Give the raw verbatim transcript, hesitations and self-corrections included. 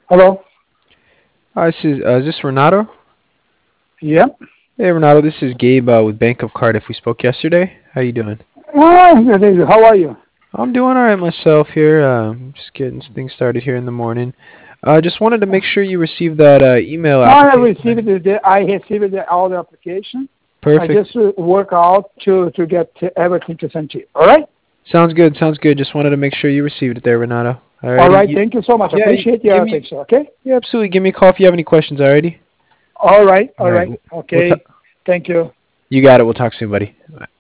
Hello. Hi, this is, uh, is this Renato? Yeah. Hey, Renato, this is Gabe uh, with Bank of Cardiff. We spoke yesterday. How you doing? Hi. How are you? I'm doing all right myself here. Um, just getting things started here in the morning. Uh, just wanted to make sure you received that uh, email I application. received the I received the, all the application. I Perfect. just uh, work out to to get everything to send to you. All right. Sounds good. Sounds good. Just wanted to make sure you received it there, Renato. All Alrighty. right. You, Thank you so much. I yeah. You, appreciate your give me. attention. Okay. Yeah, absolutely. Give me a call if you have any questions. Alrighty. All right. All All right. right. We'll, we'll Okay. t- Thank you. you got it. We'll talk soon, buddy.